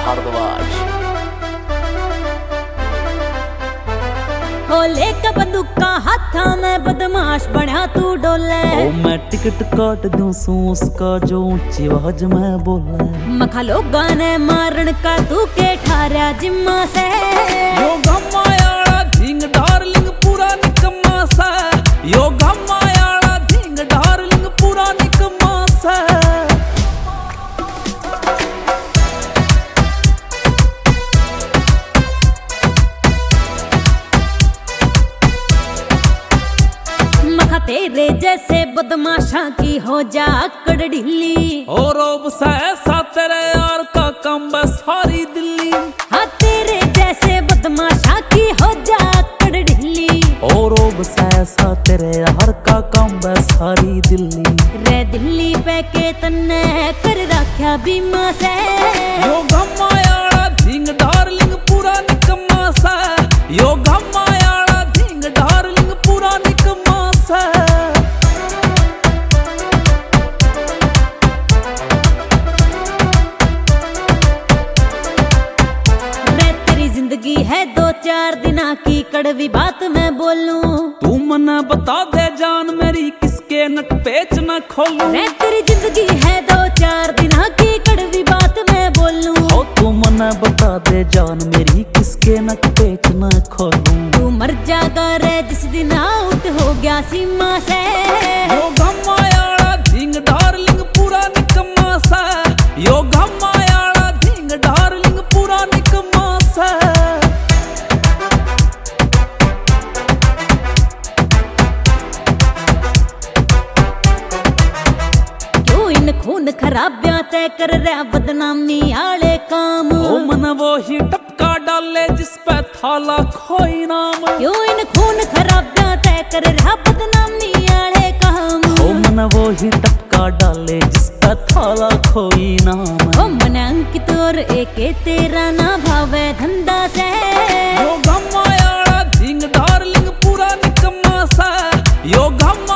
भारद्वाज। हो लेके बंदूका हाथा में बदमाश बना तू डोले। ओ मैं टिकट काट दूं सू उसका जो ऊंची आवाज में बोले। मखा लोगा ने मारन का तू के ठारा जिम्मा से। यो गमायाड़ा धिंग डार्लिंग पूरा निकम्मा सा। यो गमायाड़ा धिंग डार्लिंग पूरा निकम्मा सा। मखा तेरे जैसे बदमाशा की हो जा अकड़ ढिल्ली। और रोब सा ऐसा तेरे यार का कम बस सारी दिल्ली। हाँ तेरे जैसे बदमाशा की हो जा अकड़ ढिल्ली। और रोब सा ऐसा तेरे यार का कम बस सारी दिल्ली। रे दिल्ली पे के तन्ने कर रखा बीमा से। यो गमायाड़ा धिंग डार्लिंग पूरा निकम्मा सा। यो गमायाड़ा धिंग डार्लिंग पूरा निकम्मा सा। जिंदगी है दो चार दिना की कड़वी बात मैं बोलूं। तू मना बता दे जान मेरी किसके नट पेच न खोलूं। रे तेरी जिंदगी है दो चार दिना की कड़वी बात मैं बोलूं। हो तू मना बता दे जान मेरी किसके नट पेच न खोलूं। तू मर जागा रे जिस दिन आउट हो गया सीमा से। यो गमायाड़ा धिंग डार्लिंग पूरा निकम्मा सा। यो गमायाड़ा धिंग डार्लिंग पूरा निकम्मा सा। खून खराबिया तय कर रहा बदनामी आले काम। ओ मन वो ही टपका डाले जिस पे थाला खोई नाम। क्यों इन खून खराबिया तय कर रहा बदनामी आले काम। ओ मन वो ही टपका डाले जिस पे थाला खोई नाम। ओ मन अंकित और एक तेरा ना भावे धंधा से। यो गमायाड़ा धिंग डार्लिंग पूरा निकम्मा सा। यो गमा